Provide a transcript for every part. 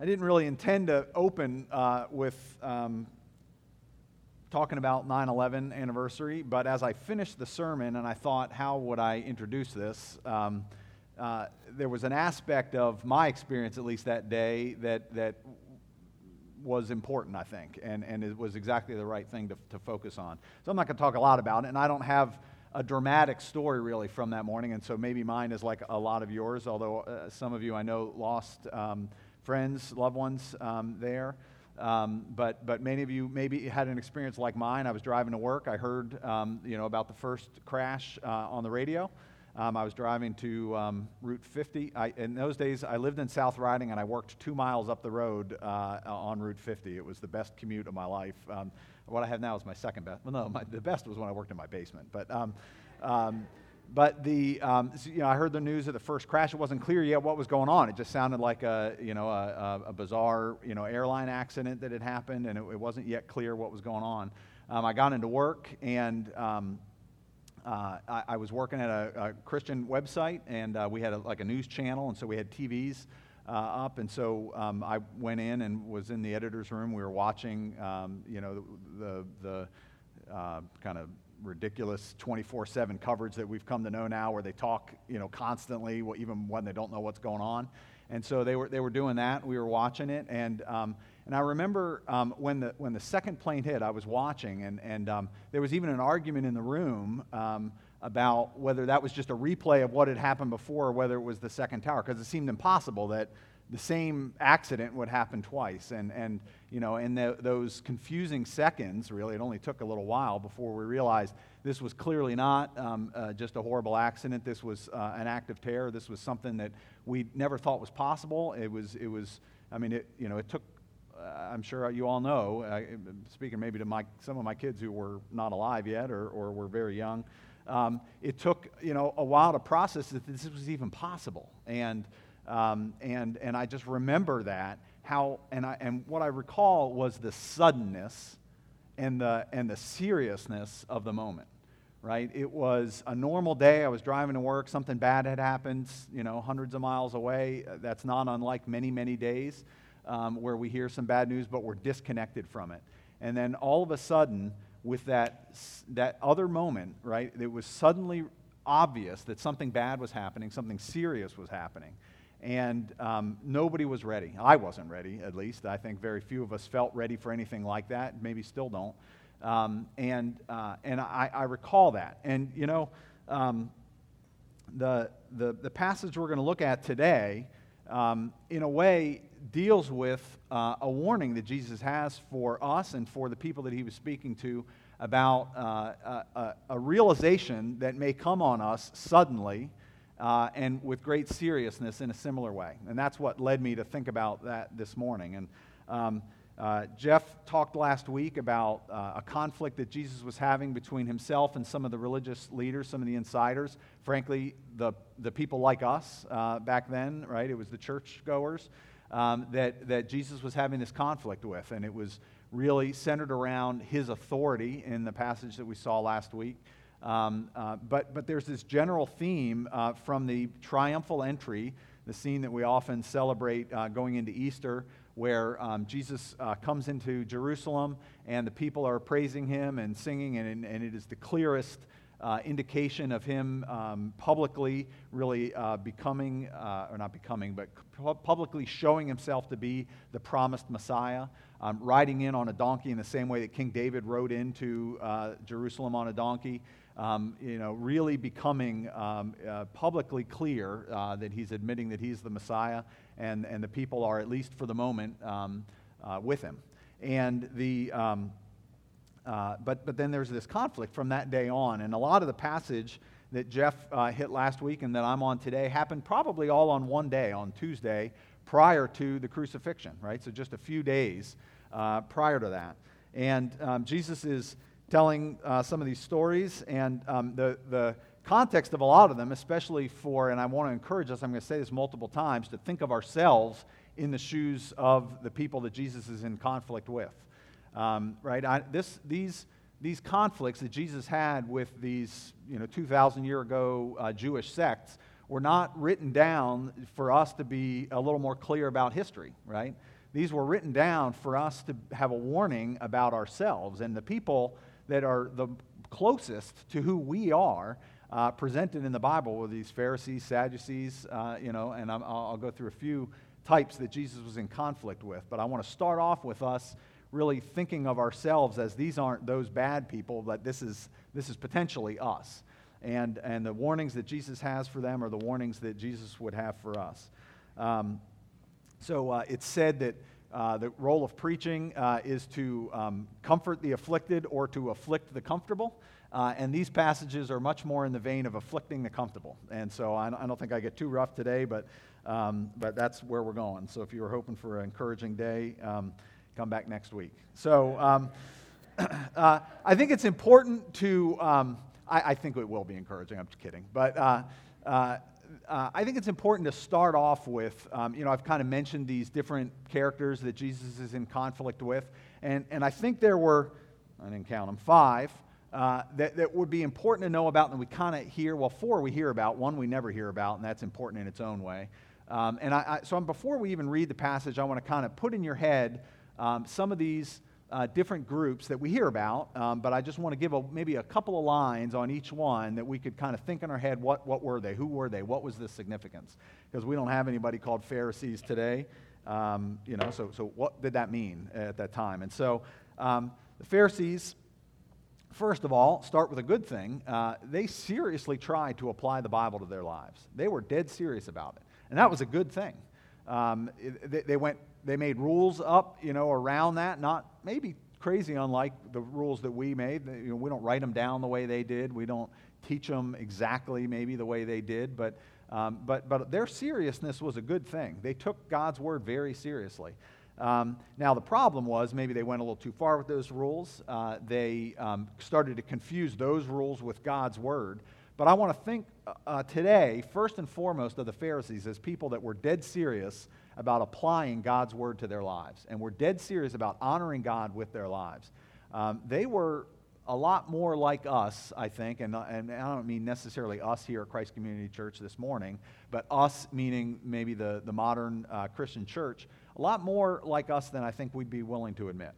I didn't really intend to open with talking about 9/11 anniversary, but as I finished the sermon and I thought, how would I introduce this? There was an aspect of my experience, at least that day, that was important, I think, and it was exactly the right thing to focus on. So I'm not going to talk a lot about it, and I don't have a dramatic story really from that morning, and so maybe mine is like a lot of yours, although some of you I know lost friends, loved ones there. But many of you maybe had an experience like mine. I was driving to work. I heard about the first crash on the radio. I was driving to Route 50. In those days, I lived in South Riding, and I worked 2 miles up the road on Route 50. It was the best commute of my life. What I have now is my second best. Well, no, the best was when I worked in my basement. But I heard the news of the first crash. It wasn't clear yet what was going on. It just sounded like a bizarre airline accident that had happened, and it wasn't yet clear what was going on. I got into work, and I was working at a Christian website, and we had a news channel, and so we had TVs up, and so I went in and was in the editor's room. We were watching, the kind of ridiculous 24/7 coverage that we've come to know now, where they talk, constantly, even when they don't know what's going on. And so they were doing that. We were watching it, and I remember when the second plane hit, I was watching, and there was even an argument in the room about whether that was just a replay of what had happened before, or whether it was the second tower, because it seemed impossible that the same accident would happen twice. And in those confusing seconds, really, it only took a little while before we realized this was clearly not just a horrible accident. This was an act of terror. This was something that we never thought was possible. It took, I'm sure you all know, speaking maybe to some of my kids who were not alive yet or were very young, it took, a while to process that this was even possible. And I just remember that, and what I recall was the suddenness and the seriousness of the moment, right? It was a normal day. I was driving to work. Something bad had happened, hundreds of miles away. That's not unlike many, many days where we hear some bad news, but we're disconnected from it. And then all of a sudden, with that other moment, right, it was suddenly obvious that something bad was happening, something serious was happening. And nobody was ready. I wasn't ready, at least. I think very few of us felt ready for anything like that. Maybe still don't. And I recall that. And the passage we're going to look at today, in a way, deals with a warning that Jesus has for us and for the people that he was speaking to about a realization that may come on us suddenly. And with great seriousness in a similar way. And that's what led me to think about that this morning. And Jeff talked last week about a conflict that Jesus was having between himself and some of the religious leaders, some of the insiders. Frankly, the people like us back then, right? It was the churchgoers that Jesus was having this conflict with. And it was really centered around his authority in the passage that we saw last week. But there's this general theme from the triumphal entry, the scene that we often celebrate going into Easter, where Jesus comes into Jerusalem and the people are praising him and singing, and it is the clearest indication of him publicly really becoming, or not becoming, but publicly showing himself to be the promised Messiah, riding in on a donkey in the same way that King David rode into Jerusalem on a donkey. Really becoming publicly clear that he's admitting that he's the Messiah, and the people are, at least for the moment, with him. And but then there's this conflict from that day on, and a lot of the passage that Jeff hit last week and that I'm on today happened probably all on one day, on Tuesday, prior to the crucifixion, right? So just a few days prior to that. And Jesus is telling some of these stories, and the context of a lot of them, especially and I want to encourage us, I'm going to say this multiple times, to think of ourselves in the shoes of the people that Jesus is in conflict with. Right? These conflicts that Jesus had with these 2,000 year ago Jewish sects were not written down for us to be a little more clear about history, right? These were written down for us to have a warning about ourselves, and the people that are the closest to who we are presented in the Bible were these Pharisees, Sadducees, and I'll go through a few types that Jesus was in conflict with. But I want to start off with us really thinking of ourselves as these aren't those bad people, but this is potentially us. And the warnings that Jesus has for them are the warnings that Jesus would have for us. So it's said that the role of preaching is to comfort the afflicted or to afflict the comfortable. And these passages are much more in the vein of afflicting the comfortable. And so I don't think I get too rough today, but that's where we're going. So if you were hoping for an encouraging day, come back next week. So I think it's important to, I think it will be encouraging, I'm just kidding. But I think it's important to start off with, I've kind of mentioned these different characters that Jesus is in conflict with. And I think there were, I didn't count them, 5. That would be important to know about, and we kind of hear, 4 we hear about, 1 we never hear about, and that's important in its own way. So before we even read the passage, I want to kind of put in your head some of these different groups that we hear about, but I just want to give maybe a couple of lines on each one that we could kind of think in our head, what were they, who were they, what was the significance? Because we don't have anybody called Pharisees today, so what did that mean at that time? And so the Pharisees, first of all, start with a good thing. They seriously tried to apply the Bible to their lives. They were dead serious about it, and that was a good thing. They made rules up, around that, not maybe crazy unlike the rules that we made. We don't write them down the way they did. We don't teach them exactly maybe the way they did, but their seriousness was a good thing. They took God's word very seriously. Now, the problem was maybe they went a little too far with those rules. They started to confuse those rules with God's word. But I want to think today, first and foremost, of the Pharisees as people that were dead serious about applying God's word to their lives, and were dead serious about honoring God with their lives. They were a lot more like us, I think, and I don't mean necessarily us here at Christ Community Church this morning, but us meaning maybe the modern Christian church, a lot more like us than I think we'd be willing to admit.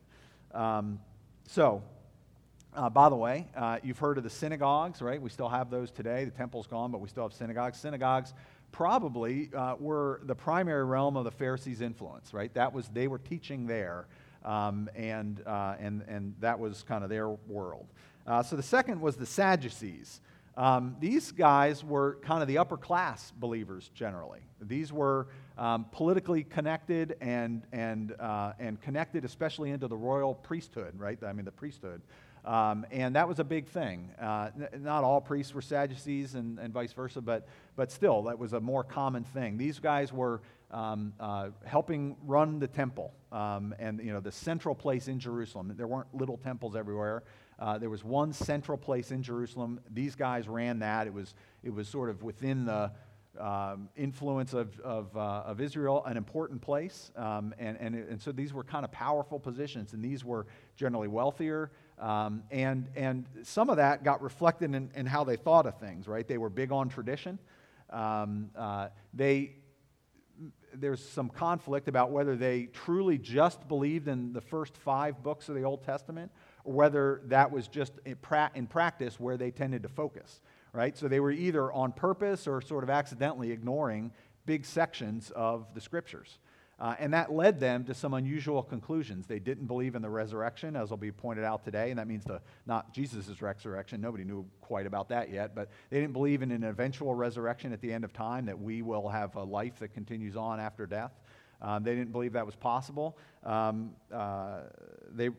By the way, you've heard of the synagogues, right? We still have those today. The temple's gone, but we still have synagogues. Synagogues probably were the primary realm of the Pharisees' influence, right? They were teaching there, and that was kind of their world. So the second was the Sadducees. These guys were kind of the upper class believers generally. These were politically connected and connected especially into the royal priesthood, right? I mean the priesthood. And that was a big thing. Not all priests were Sadducees and vice versa, but still, that was a more common thing. These guys were helping run the temple and the central place in Jerusalem. There weren't little temples everywhere. There was one central place in Jerusalem. These guys ran that. It was sort of within the influence of Israel, an important place. And so these were kind of powerful positions, and these were generally wealthier. And some of that got reflected in how they thought of things, right? They were big on tradition. There's some conflict about whether they truly just believed in the first 5 books of the Old Testament, or whether that was just in practice where they tended to focus, right? So they were either on purpose or sort of accidentally ignoring big sections of the Scriptures. And that led them to some unusual conclusions. They didn't believe in the resurrection, as will be pointed out today, and that means not Jesus' resurrection. Nobody knew quite about that yet, but they didn't believe in an eventual resurrection at the end of time, that we will have a life that continues on after death. They didn't believe that was possible. They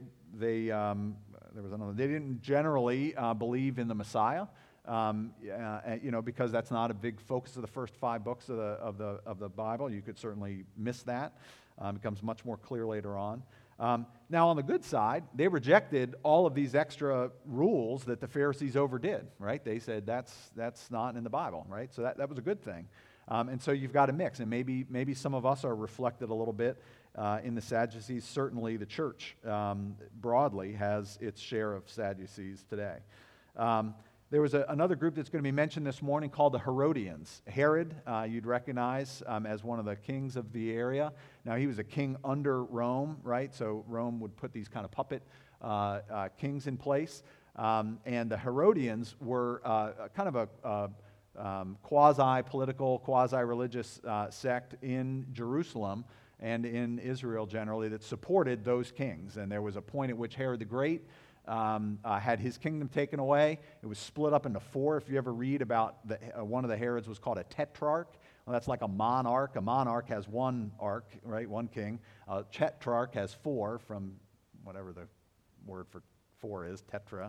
didn't generally believe in the Messiah. Because that's not a big focus of the first 5 books of the Bible. You could certainly miss that. It becomes much more clear later on. Now, on the good side, they rejected all of these extra rules that the Pharisees overdid, right? They said that's not in the Bible, right? So that was a good thing. And so you've got a mix, and maybe some of us are reflected a little bit in the Sadducees. Certainly the church broadly has its share of Sadducees today. There was another group that's going to be mentioned this morning called the Herodians. Herod, you'd recognize as one of the kings of the area. Now, he was a king under Rome, right? So Rome would put these kind of puppet kings in place. And the Herodians were kind of a quasi-political, quasi-religious sect in Jerusalem and in Israel generally that supported those kings. And there was a point at which Herod the Great had his kingdom taken away. It was split up into four. If you ever read about one of the Herods was called a tetrarch. Well, that's like a monarch. A monarch has one arch, right? One king. A tetrarch has four, from whatever the word for four is, tetra.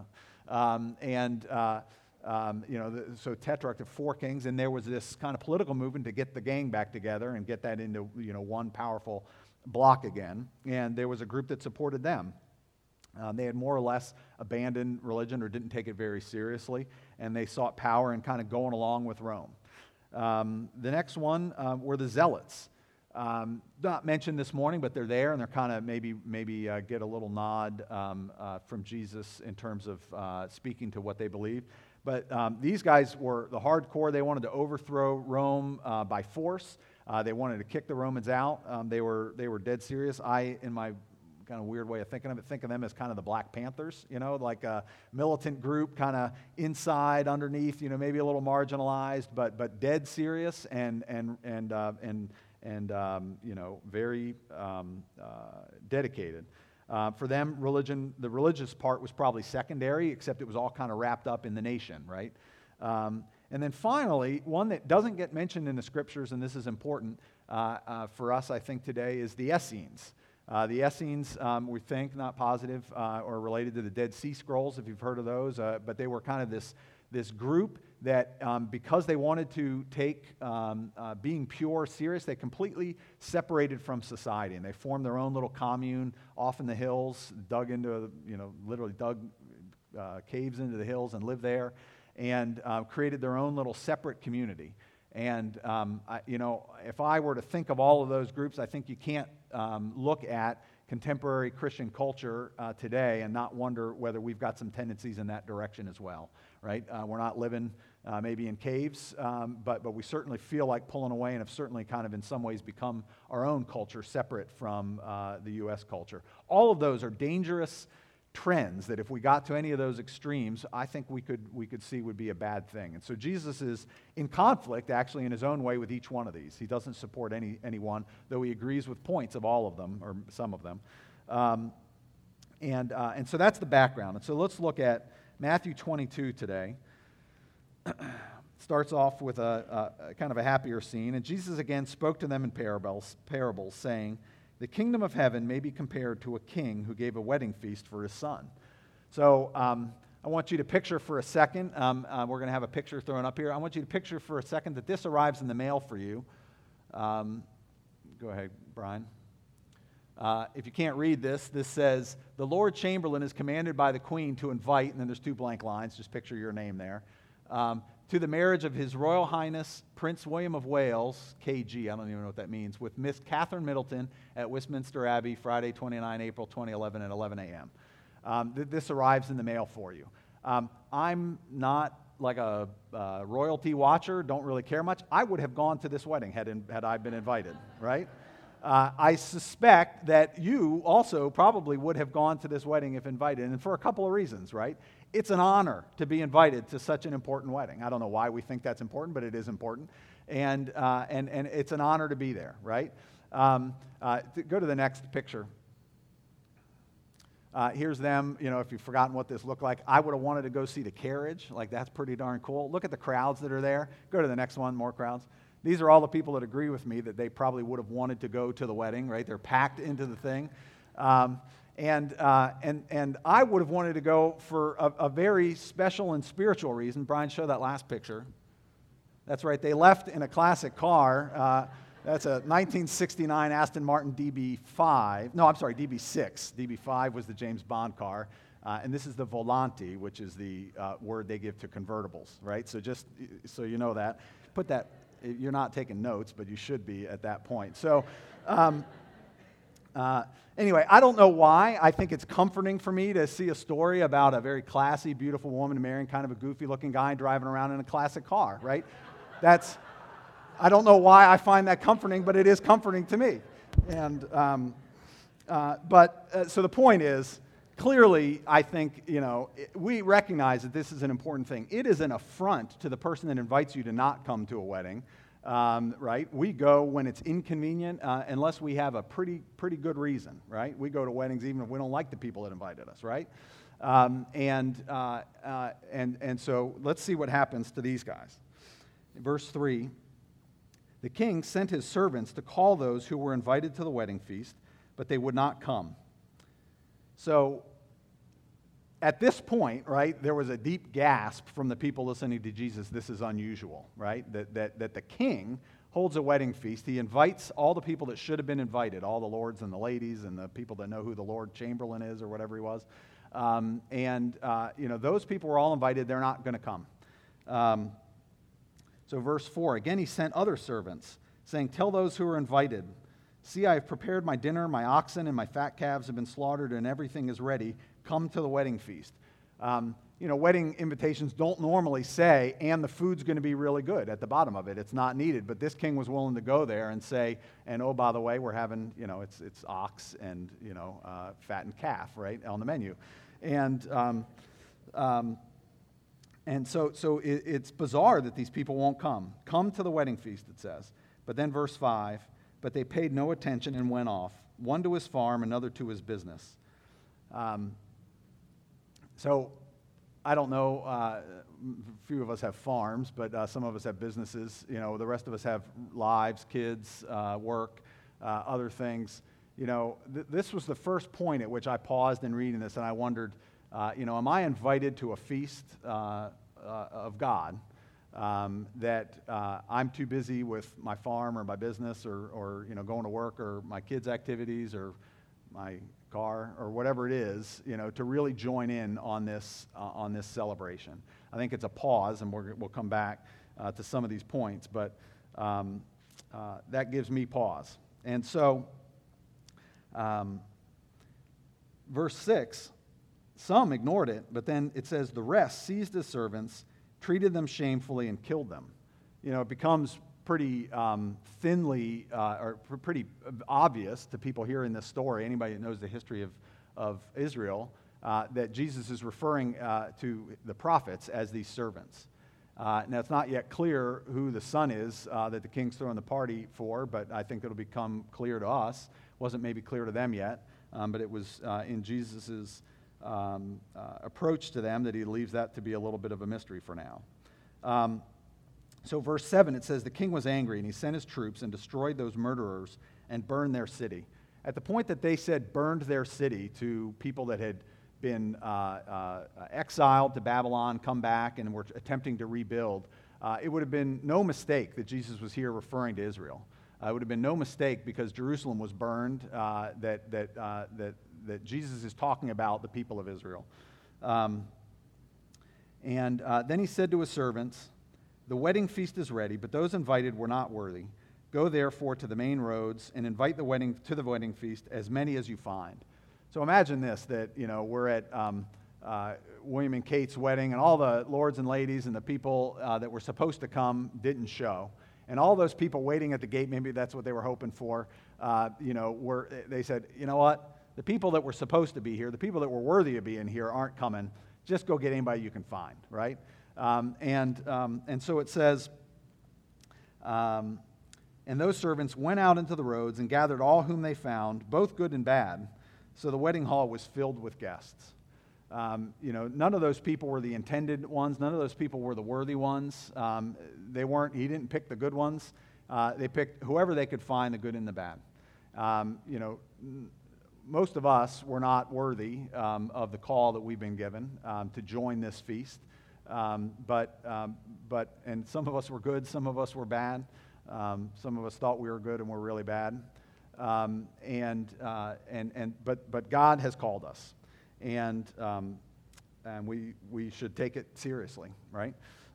So tetrarch of four kings, and there was this kind of political movement to get the gang back together and get that into one powerful block again. And there was a group that supported them. They had more or less abandoned religion or didn't take it very seriously, and they sought power and kind of going along with Rome. The next one were the Zealots. Not mentioned this morning, but they're there, and they're kind of maybe get a little nod from Jesus in terms of speaking to what they believe. But these guys were the hardcore. They wanted to overthrow Rome by force. They wanted to kick the Romans out. They were dead serious. In my kind of weird way of thinking of it, think of them as kind of the Black Panthers, like a militant group, kind of inside, underneath, maybe a little marginalized, but dead serious and very dedicated. For them, religion, the religious part was probably secondary, except it was all kind of wrapped up in the nation, right? And then finally, one that doesn't get mentioned in the scriptures, and this is important for us, I think, today, is the Essenes. The Essenes, we think, not positive or related to the Dead Sea Scrolls, if you've heard of those, but they were kind of this group that because they wanted to take being pure serious, they completely separated from society, and they formed their own little commune off in the hills, literally dug caves into the hills and lived there, and created their own little separate community. And, if I were to think of all of those groups, I think you can't look at contemporary Christian culture today and not wonder whether we've got some tendencies in that direction as well, right? We're not living maybe in caves, but we certainly feel like pulling away and have certainly kind of in some ways become our own culture separate from the U.S. culture. All of those are dangerous trends that if we got to any of those extremes, I think we could see would be a bad thing. And so Jesus is in conflict, actually, in his own way with each one of these. He doesn't support anyone, though he agrees with points of all of them, or some of them. And so that's the background. And so let's look at Matthew 22 today. Starts off with a kind of a happier scene. And Jesus again spoke to them in parables, saying, "The kingdom of heaven may be compared to a king who gave a wedding feast for his son." So I want you to picture for a second, we're going to have a picture thrown up here. I want you to picture for a second that this arrives in the mail for you. Go ahead, Brian. If you can't read this says, "The Lord Chamberlain is commanded by the Queen to invite," and then there's two blank lines, just picture your name there, "to the marriage of His Royal Highness Prince William of Wales, KG," I don't even know what that means, "with Miss Catherine Middleton at Westminster Abbey, Friday, 29 April 2011 at 11 a.m. This arrives in the mail for you. I'm not like a royalty watcher, don't really care much. I would have gone to this wedding had I been invited, right? I suspect that you also probably would have gone to this wedding if invited, and for a couple of reasons, right? It's an honor to be invited to such an important wedding. I don't know why we think that's important, but it is important, and it's an honor to be there, right? Go to the next picture. Here's them, if you've forgotten what this looked like. I would have wanted to go see the carriage. Like, that's pretty darn cool. Look at the crowds that are there. Go to the next one, more crowds. These are all the people that agree with me that they probably would have wanted to go to the wedding, right? They're packed into the thing. And I would have wanted to go for a very special and spiritual reason. Brian, show that last picture. That's right. They left in a classic car. That's a 1969 Aston Martin DB5. No, I'm sorry, DB6. DB5 was the James Bond car. And this is the Volante, which is the word they give to convertibles, right? So just so you know that. Put that, you're not taking notes, but you should be at that point. So Anyway, I don't know why. I think it's comforting for me to see a story about a very classy, beautiful woman marrying kind of a goofy-looking guy driving around in a classic car, right? I don't know why I find that comforting, but it is comforting to me. And so the point is, clearly, I think, we recognize that this is an important thing. It is an affront to the person that invites you to not come to a wedding. Right? We go when it's inconvenient, unless we have a pretty good reason, right? We go to weddings even if we don't like the people that invited us, right? And so let's see what happens to these guys. Verse 3, the king sent his servants to call those who were invited to the wedding feast, but they would not come. So at this point, right, there was a deep gasp from the people listening to Jesus. This is unusual, right? That the king holds a wedding feast. He invites all the people that should have been invited, all the lords and the ladies and the people that know who the Lord Chamberlain is or whatever he was. Those people were all invited. They're not going to come. So verse 4, again he sent other servants, saying, tell those who are invited, see, I have prepared my dinner, my oxen and my fat calves have been slaughtered, and everything is ready. Come to the wedding feast. Wedding invitations don't normally say, and the food's going to be really good at the bottom of it. It's not needed. But this king was willing to go there and say, and oh, by the way, we're having, it's ox and, fattened calf, right, on the menu. And so it's bizarre that these people won't come. Come to the wedding feast, it says. But then verse 5, but they paid no attention and went off, one to his farm, another to his business. So I don't know, a few of us have farms, but some of us have businesses. The rest of us have lives, kids, work, other things. This was the first point at which I paused in reading this, and I wondered, am I invited to a feast of God that I'm too busy with my farm or my business or going to work or my kids' activities or my car or whatever it is, to really join in on this celebration. I think it's a pause, and we'll come back to some of these points, but that gives me pause. And so, verse 6, some ignored it, but then it says the rest seized his servants, treated them shamefully, and killed them. It becomes pretty pretty obvious to people hearing this story, anybody that knows the history of Israel, that Jesus is referring to the prophets as these servants. Now, it's not yet clear who the son is that the king's throwing the party for, but I think it'll become clear to us. It wasn't maybe clear to them yet, but it was in Jesus's approach to them that he leaves that to be a little bit of a mystery for now. So verse 7, it says, the king was angry, and he sent his troops and destroyed those murderers and burned their city. At the point that they said burned their city to people that had been exiled to Babylon, come back, and were attempting to rebuild, it would have been no mistake that Jesus was here referring to Israel. It would have been no mistake because Jerusalem was burned that Jesus is talking about the people of Israel. Then he said to his servants, the wedding feast is ready, but those invited were not worthy. Go therefore to the main roads and invite to the wedding feast as many as you find. So imagine this, that we're at William and Kate's wedding, and all the lords and ladies and the people that were supposed to come didn't show. And all those people waiting at the gate, maybe that's what they were hoping for, they said, you know what? The people that were supposed to be here, the people that were worthy of being here aren't coming. Just go get anybody you can find, right? And so it says, and those servants went out into the roads and gathered all whom they found, both good and bad. So the wedding hall was filled with guests. None of those people were the intended ones. None of those people were the worthy ones. He didn't pick the good ones. They picked whoever they could find, the good and the bad. Most of us were not worthy of the call that we've been given to join this feast. But some of us were good, some of us were bad. Some of us thought we were good and were really bad. But God has called us, and we should take it seriously, right?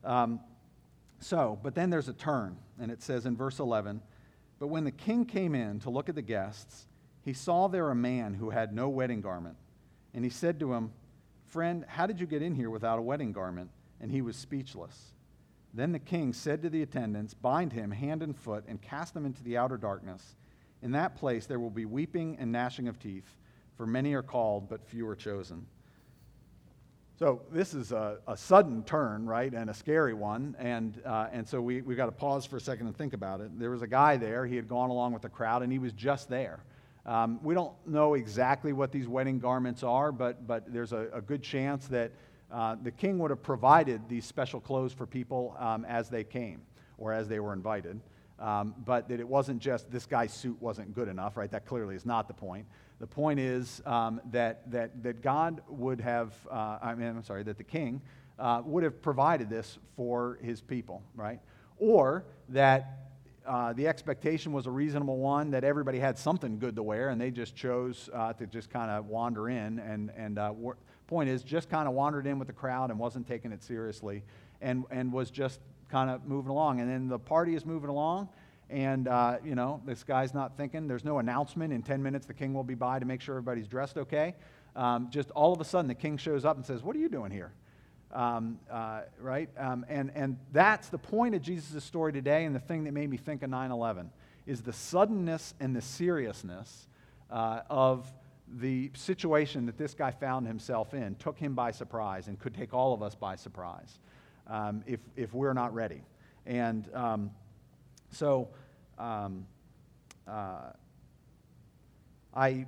But then there's a turn, and it says in verse 11, but when the king came in to look at the guests, he saw there a man who had no wedding garment. And he said to him, "Friend, how did you get in here without a wedding garment?" And he was speechless. Then the king said to the attendants, "Bind him hand and foot and cast him into the outer darkness. In that place there will be weeping and gnashing of teeth, for many are called, but few are chosen." So this is a sudden turn, right, and a scary one, and so we've got to pause for a second and think about it. There was a guy there. He had gone along with the crowd, and he was just there. We don't know exactly what these wedding garments are, but there's a good chance that the king would have provided these special clothes for people as they came or as they were invited, but that it wasn't just this guy's suit wasn't good enough, right? That clearly is not the point. The point is that God would have, that the king would have provided this for his people, right? Or that the expectation was a reasonable one, that everybody had something good to wear, and they just chose to just kind of wander in. And point is, just kind of wandered in with the crowd and wasn't taking it seriously, and was just kind of moving along. And then the party is moving along. And, this guy's not thinking. There's no announcement. In 10 minutes, the king will be by to make sure everybody's dressed okay. Just all of a sudden, the king shows up and says, "What are you doing here?" Right? And that's the point of Jesus' story today, and the thing that made me think of 9/11 is the suddenness and the seriousness of the situation that this guy found himself in. Took him by surprise and could take all of us by surprise if we're not ready. And So I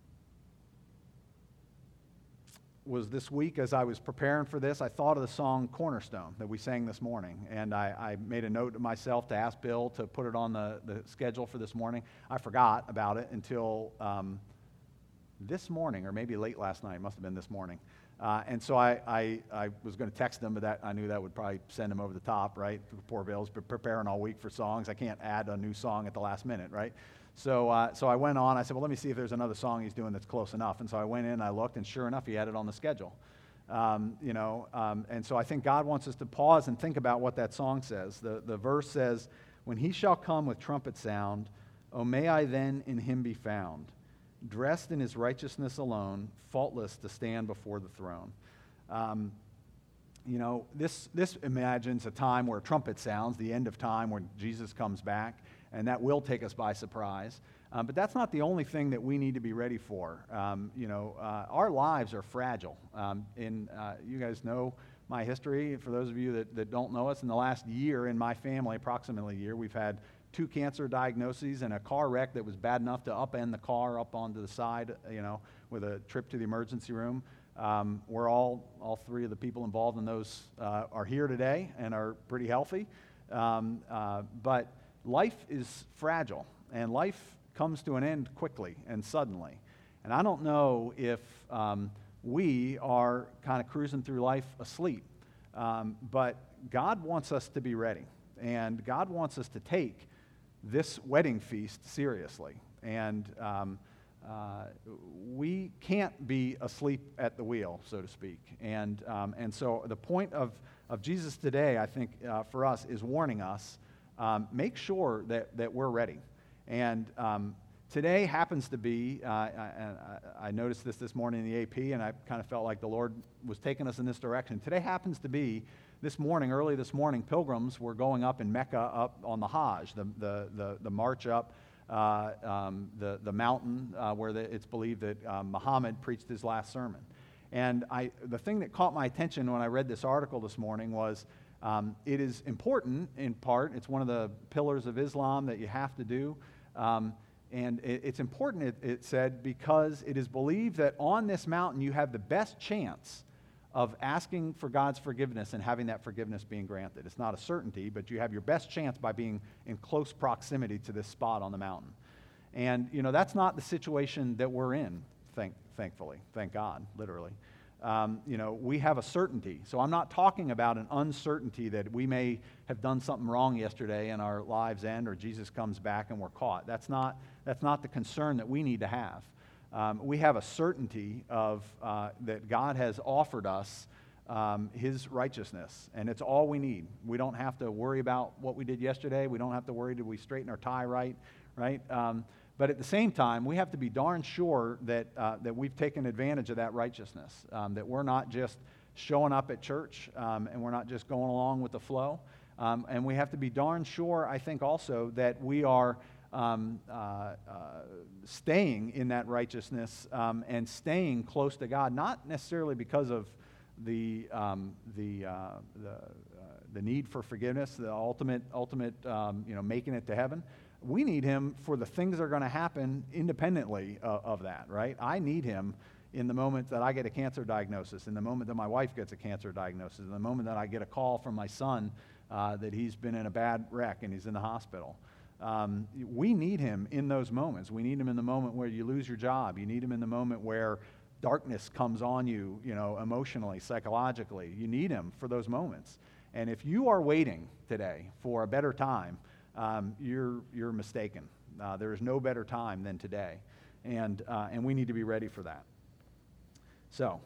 was this week, as I was preparing for this, I thought of the song Cornerstone that we sang this morning. And I made a note to myself to ask Bill to put it on the schedule for this morning. I forgot about it until this morning, or maybe late last night. It must have been this morning. And so I was going to text him, but I knew that would probably send him over the top, right? Poor Bill's been preparing all week for songs. I can't add a new song at the last minute, right? So I went on. I said, well, let me see if there's another song he's doing that's close enough. And so I went in, I looked, and sure enough, he had it on the schedule. And so I think God wants us to pause and think about what that song says. The verse says, "When he shall come with trumpet sound, O may I then in him be found, dressed in his righteousness alone, faultless to stand before the throne." This imagines a time where a trumpet sounds, the end of time when Jesus comes back, and that will take us by surprise. But that's not the only thing that we need to be ready for. Our lives are fragile. You guys know my history. For those of you that don't know us, in the last year in my family, approximately a year, we've had 2 cancer diagnoses and a car wreck that was bad enough to upend the car up onto the side, with a trip to the emergency room. We're all 3 of the people involved in those are here today and are pretty healthy. But life is fragile, and life comes to an end quickly and suddenly. And I don't know if we are kind of cruising through life asleep, but God wants us to be ready, and God wants us to take this wedding feast seriously. And we can't be asleep at the wheel, so to speak. And so the point of Jesus today, I think, for us, is warning us, make sure that we're ready. And today happens to be, I noticed this morning in the AP, and I kind of felt like the Lord was taking us in this direction. Today happens to be, early this morning, pilgrims were going up in Mecca, up on the Hajj, the march up the mountain where it's believed that Muhammad preached his last sermon. And the thing that caught my attention when I read this article this morning was it is important, in part, it's one of the pillars of Islam that you have to do. And it's important, it said, because it is believed that on this mountain you have the best chance of asking for God's forgiveness and having that forgiveness being granted. It's not a certainty, but you have your best chance by being in close proximity to this spot on the mountain. And, that's not the situation that we're in, thankfully. Thank God, literally. We have a certainty. So I'm not talking about an uncertainty that we may have done something wrong yesterday and our lives end, or Jesus comes back and we're caught. That's not the concern that we need to have. We have a certainty of that God has offered us His righteousness, and it's all we need. We don't have to worry about what we did yesterday. We don't have to worry, did we straighten our tie right? But at the same time, we have to be darn sure that we've taken advantage of that righteousness, that we're not just showing up at church and we're not just going along with the flow. And we have to be darn sure, I think also, that we are staying in that righteousness and staying close to God, not necessarily because of the need for forgiveness, the ultimate making it to heaven. We need Him for the things that are going to happen independently of that, right? I need Him in the moment that I get a cancer diagnosis, in the moment that my wife gets a cancer diagnosis, in the moment that I get a call from my son that he's been in a bad wreck and he's in the hospital. We need Him in those moments. We need Him in the moment where you lose your job. You need Him in the moment where darkness comes on you, emotionally, psychologically. You need Him for those moments. And if you are waiting today for a better time, you're mistaken. There is no better time than today, and we need to be ready for that. So,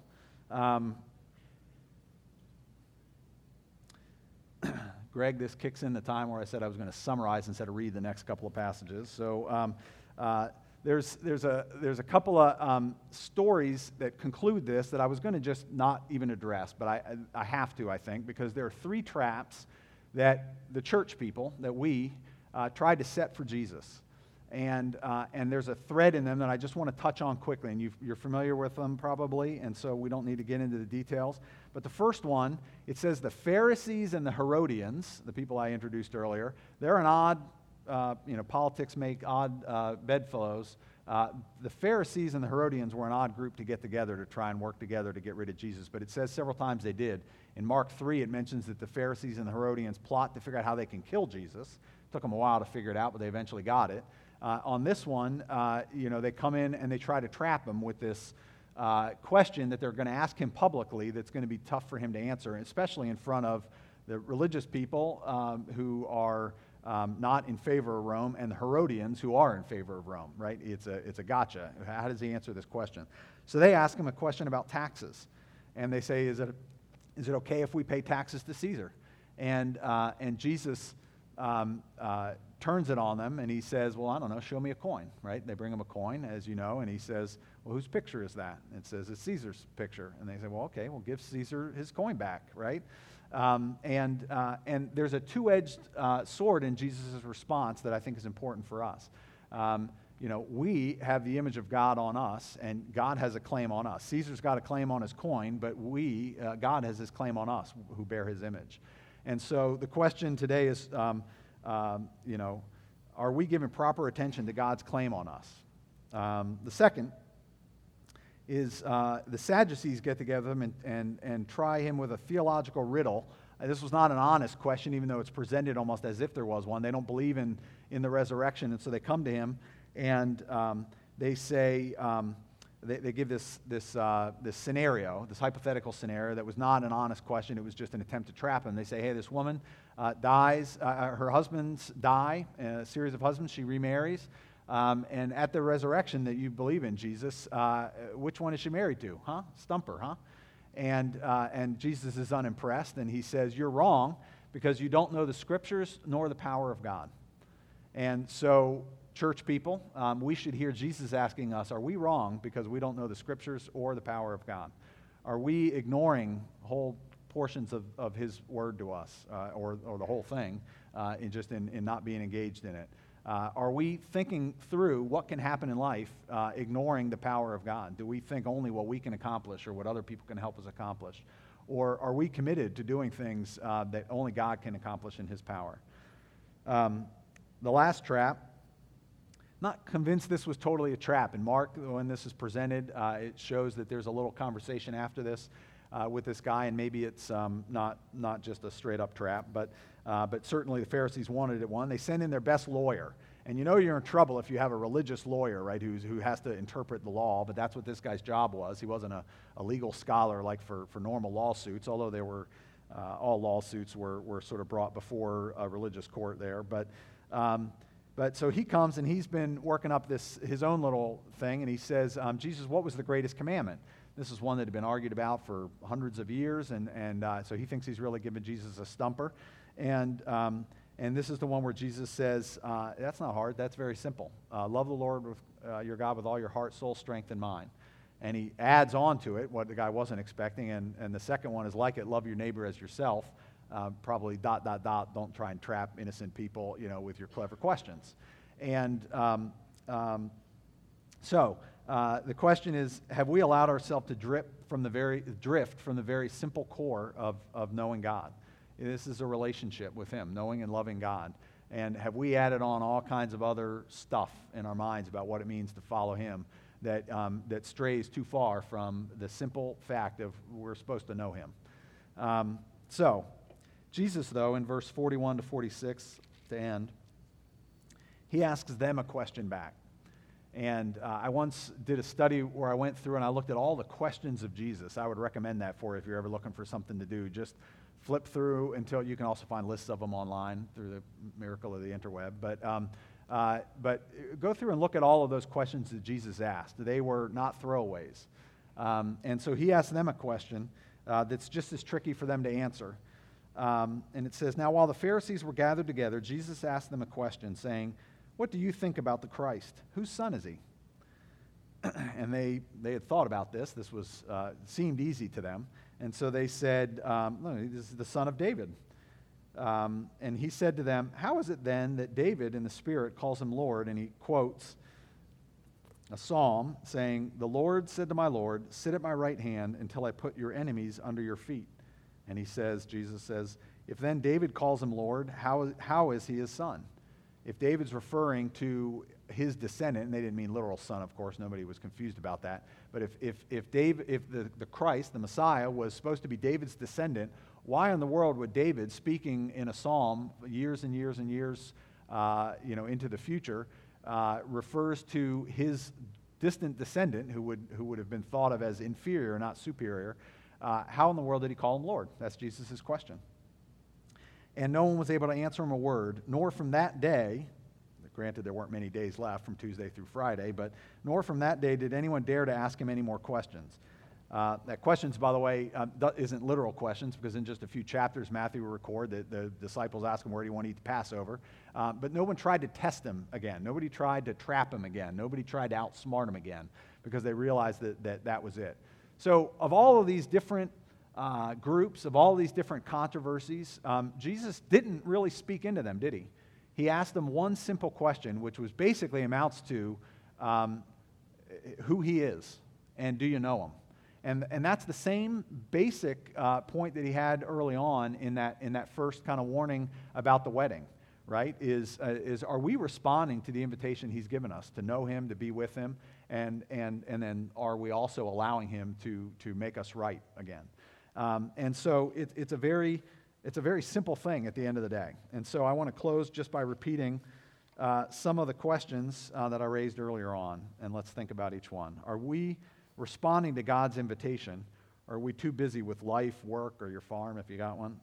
Greg, this kicks in the time where I said I was going to summarize instead of read the next couple of passages. So, there's a couple of stories that conclude this that I was going to just not even address, but I have to, I think, because there are 3 traps that the church people, that we tried to set for Jesus. And there's a thread in them that I just want to touch on quickly, and you're familiar with them probably, and so we don't need to get into the details. But the first one, it says the Pharisees and the Herodians, the people I introduced earlier, they're an odd, politics make odd bedfellows. The Pharisees and the Herodians were an odd group to get together to try and work together to get rid of Jesus, but it says several times they did. In Mark 3, it mentions that the Pharisees and the Herodians plot to figure out how they can kill Jesus. Took them a while to figure it out, but they eventually got it. On this one, they come in and they try to trap him with this question that they're going to ask him publicly that's going to be tough for him to answer, especially in front of the religious people who are not in favor of Rome, and the Herodians who are in favor of Rome, right? It's a gotcha. How does he answer this question? So they ask him a question about taxes, and they say, is it okay if we pay taxes to Caesar? And Jesus turns it on them, and he says, well, I don't know, show me a coin, right? They bring him a coin, as you know, and he says, well, whose picture is that? And it says, it's Caesar's picture. And they say, well, okay, we'll give Caesar his coin back, right? And there's a two-edged sword in Jesus' response that I think is important for us. We have the image of God on us, and God has a claim on us. Caesar's got a claim on his coin, but God has his claim on us who bear his image. And so the question today is, are we giving proper attention to God's claim on us? The second is the Sadducees get together and try him with a theological riddle. This was not an honest question, even though it's presented almost as if there was one. They don't believe in the resurrection, and so they come to him and they say, they give this scenario, this hypothetical scenario that was not an honest question. It was just an attempt to trap him. They say, hey, this woman dies, her husbands die, a series of husbands, she remarries, and at the resurrection that you believe in, Jesus, which one is she married to? Stump her, huh? And Jesus is unimpressed, and he says, you're wrong because you don't know the Scriptures nor the power of God. And so, church people, we should hear Jesus asking us, are we wrong because we don't know the Scriptures or the power of God? Are we ignoring whole portions of His Word to us, or the whole thing, in not being engaged in it? Are we thinking through what can happen in life, ignoring the power of God? Do we think only what we can accomplish or what other people can help us accomplish? Or are we committed to doing things that only God can accomplish in His power? The last trap, not convinced this was totally a trap. In Mark, when this is presented, it shows that there's a little conversation after this with this guy, and maybe it's not just a straight-up trap, but certainly the Pharisees wanted it one. They send in their best lawyer, and you know you're in trouble if you have a religious lawyer, right, who has to interpret the law, but that's what this guy's job was. He wasn't a legal scholar like for normal lawsuits, although there were all lawsuits were sort of brought before a religious court there, But so he comes, and he's been working up his own little thing, and he says, Jesus, what was the greatest commandment? This is one that had been argued about for hundreds of years, and so he thinks he's really giving Jesus a stumper. And And this is the one where Jesus says, that's not hard, that's very simple. Love the Lord with your God with all your heart, soul, strength, and mind. And he adds on to it what the guy wasn't expecting, and the second one is like it, love your neighbor as yourself. Probably ... don't try and trap innocent people, with your clever questions. And so the question is, have we allowed ourselves to drift from the very simple core of knowing God? This is a relationship with him, knowing and loving God. And have we added on all kinds of other stuff in our minds about what it means to follow him that strays too far from the simple fact of we're supposed to know him? So Jesus, though, in verse 41 to 46 to end, he asks them a question back. And I once did a study where I went through and I looked at all the questions of Jesus. I would recommend that for you if you're ever looking for something to do. Just flip through until you can also find lists of them online through the miracle of the interweb. But go through and look at all of those questions that Jesus asked. They were not throwaways. And so he asked them a question that's just as tricky for them to answer. And it says, now while the Pharisees were gathered together, Jesus asked them a question, saying, what do you think about the Christ? Whose son is he? And they had thought about this. This was seemed easy to them. And so they said, no, this is the son of David. And he said to them, how is it then that David in the Spirit calls him Lord? And he quotes a psalm saying, the Lord said to my Lord, sit at my right hand until I put your enemies under your feet. And he says, Jesus says, if then David calls him Lord, how is he his son? If David's referring to his descendant, and they didn't mean literal son, of course, nobody was confused about that. But if the Christ, the Messiah, was supposed to be David's descendant, why in the world would David, speaking in a psalm years and years and years, into the future, refers to his distant descendant, who would have been thought of as inferior, not superior? How in the world did he call him Lord? That's Jesus' question. And no one was able to answer him a word, nor from that day, granted there weren't many days left from Tuesday through Friday, but nor from that day did anyone dare to ask him any more questions. That questions, by the way, isn't literal questions, because in just a few chapters, Matthew will record that the disciples ask him, where do you want to eat the Passover? But no one tried to test him again. Nobody tried to trap him again. Nobody tried to outsmart him again, because they realized that was it. So of all of these different groups, of all these different controversies, Jesus didn't really speak into them, did he? He asked them one simple question, which was basically amounts to who he is and do you know him? And that's the same basic point that he had early on in that first kind of warning about the wedding, right? Is are we responding to the invitation he's given us to know him, to be with him, and then are we also allowing him to make us right again? And so it's a very simple thing at the end of the day. And so I want to close just by repeating some of the questions that I raised earlier on, and let's think about each one. Are we responding to God's invitation? Or are we too busy with life, work, or your farm, if you got one,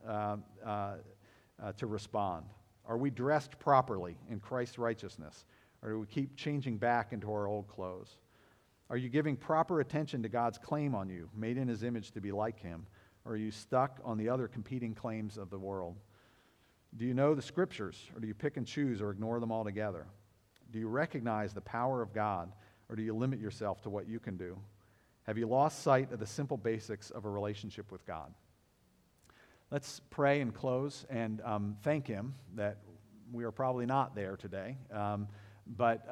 to respond? Are we dressed properly in Christ's righteousness? Or do we keep changing back into our old clothes? Are you giving proper attention to God's claim on you, made in his image to be like him? Or are you stuck on the other competing claims of the world? Do you know the Scriptures, or do you pick and choose or ignore them altogether? Do you recognize the power of God, or do you limit yourself to what you can do? Have you lost sight of the simple basics of a relationship with God? Let's pray and close and thank him that we are probably not there today, but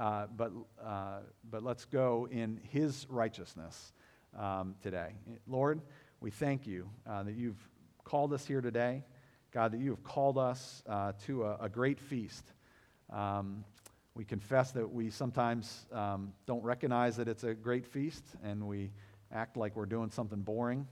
let's go in his righteousness today. Lord, we thank you that you've called us here today. God, that you have called us to a great feast. We confess that we sometimes don't recognize that it's a great feast, and we act like we're doing something boring.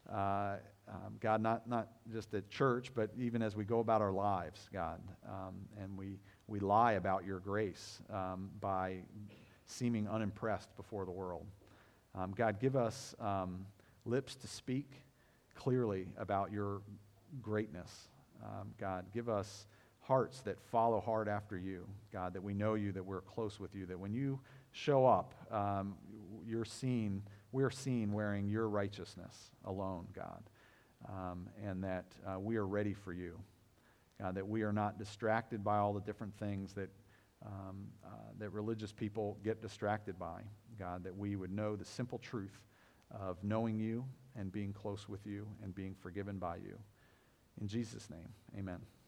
God, not just at church, but even as we go about our lives, God. And we lie about your grace by seeming unimpressed before the world. God, give us lips to speak clearly about your greatness. God, give us hearts that follow hard after you. God, that we know you, that we're close with you, that when you show up, we're seen wearing your righteousness alone, God, and that we are ready for you. God, that we are not distracted by all the different things that that religious people get distracted by. God, that we would know the simple truth of knowing you and being close with you and being forgiven by you. In Jesus' name, amen.